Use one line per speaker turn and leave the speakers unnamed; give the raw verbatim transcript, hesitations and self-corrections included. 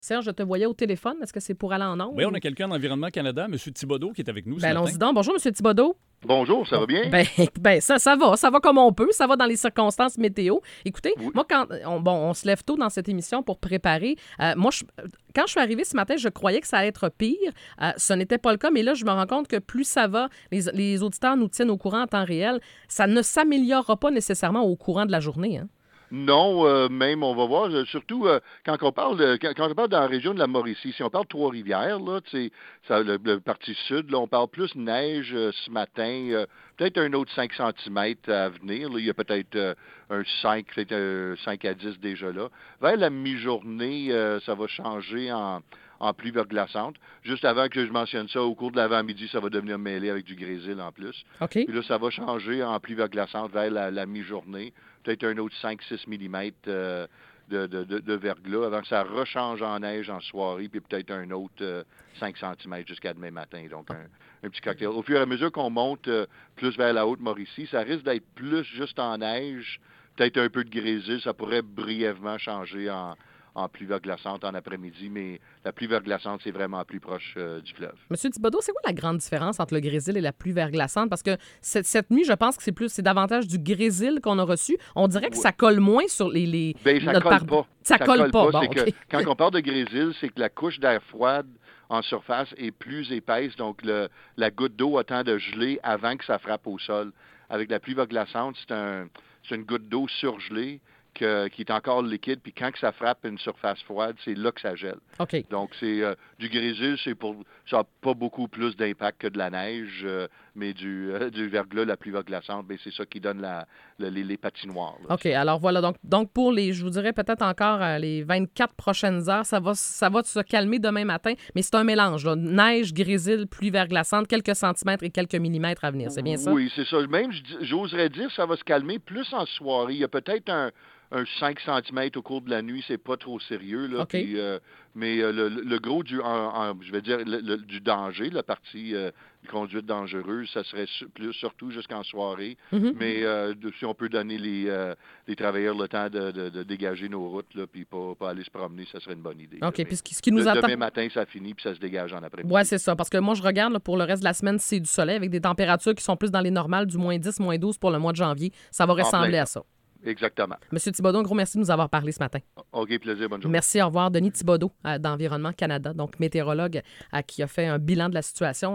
Serge, je te voyais au téléphone. Est-ce que c'est pour aller en ondes?
Oui, on a quelqu'un d'Environnement Canada, M. Thibodeau, qui est avec nous ce
Ben,
matin.
allons-y donc. Bonjour, M. Thibodeau.
Bonjour, ça va bien?
Ben, ben ça, ça va. Ça va comme on peut. Ça va dans les circonstances météo. Écoutez,
Oui.
moi, quand on, bon, on se lève tôt dans cette émission pour préparer. Euh, moi, je, quand je suis arrivée ce matin, je croyais que ça allait être pire. Euh, ce n'était pas le cas, mais là, je me rends compte que plus ça va, les, les auditeurs nous tiennent au courant en temps réel. Ça ne s'améliorera pas nécessairement au courant de la journée, hein?
Non, euh, même on va voir, euh, surtout euh, quand on parle de, quand, quand on parle dans la région de la Mauricie, si on parle de Trois-Rivières, là, tu sais, ça, le, le parti sud, là, on parle plus neige euh, ce matin, euh, peut-être un autre cinq centimètres à venir, là, il y a peut-être euh, un cinq, peut-être un cinq à dix déjà là. Vers la mi-journée, euh, ça va changer en en pluie verglaçante. Juste avant que je mentionne ça, au cours de l'avant-midi, ça va devenir mêlé avec du grésil en plus.
OK.
Puis là, ça va changer en pluie verglaçante vers la, la mi-journée. Peut-être un autre cinq à six millimètres euh, de, de, de, de verglas avant que ça rechange en neige en soirée, puis peut-être un autre euh, cinq centimètres jusqu'à demain matin. Donc, un, un petit cocktail. Au fur et à mesure qu'on monte euh, plus vers la Haute-Mauricie, ça risque d'être plus juste en neige, peut-être un peu de grésil. Ça pourrait brièvement changer en en pluie verglaçante en après-midi, mais la pluie verglaçante, c'est vraiment plus proche euh, du fleuve.
Monsieur Thibodeau, c'est quoi la grande différence entre le grésil et la pluie verglaçante? Parce que cette, cette nuit, je pense que c'est plus, c'est davantage du grésil qu'on a reçu. On dirait que
Oui.
ça colle moins sur les... les
Bien, ça
notre
colle
par-
pas.
Ça, colle pas. Bon,
c'est
OK.
que quand on parle de grésil, c'est que la couche d'air froide en surface est plus épaisse, donc le, la goutte d'eau a temps de geler avant que ça frappe au sol. Avec la pluie verglaçante, c'est, un, c'est une goutte d'eau surgelée que, qui est encore liquide, puis quand que ça frappe une surface froide, c'est là que ça gèle.
OK.
Donc, c'est euh, du grésil, c'est pour ça n'a pas beaucoup plus d'impact que de la neige, euh, mais du, euh, du verglas, la pluie verglaçante, bien, c'est ça qui donne la, la- les, les patinoires. Là.
OK, alors voilà. Donc, donc pour les, je vous dirais peut-être encore euh, les vingt-quatre prochaines heures, ça va, ça va se calmer demain matin, mais c'est un mélange. Là. Neige, grésil, pluie verglaçante, quelques centimètres et quelques millimètres à venir. C'est bien ça?
Oui, c'est ça. Même, je dis- j'oserais dire que ça va se calmer plus en soirée. Il y a peut-être un, un cinq centimètres au cours de la nuit, c'est pas trop sérieux. Là,
OK.
puis, euh, mais euh, le, le gros du, en- en- je vais dire, le- le- du danger, la partie euh, conduite dangereuse, ça serait su- plus, surtout jusqu'en soirée.
Mhm.
Mais euh, de- si on peut donner les, euh, les travailleurs le temps de, de- de dégager nos routes, là, puis pas, pas aller se promener, ça serait une bonne idée. là.
OK,
Mais
puis ce qui, ce qui nous
de-
attend...
Demain matin, ça finit, puis ça se dégage en après-midi.
Oui, c'est ça. Parce que moi, je regarde là, pour le reste de la semaine, c'est du soleil avec des températures qui sont plus dans les normales, du moins dix, moins douze pour le mois de janvier. Ça va ressembler
plein.
à ça.
Exactement.
Monsieur Thibodeau, un gros merci de nous avoir parlé ce matin.
OK, plaisir, bonne journée.
Merci, au revoir. Denis Thibodeau euh, d'Environnement Canada, donc météorologue euh, qui a fait un bilan de la situation.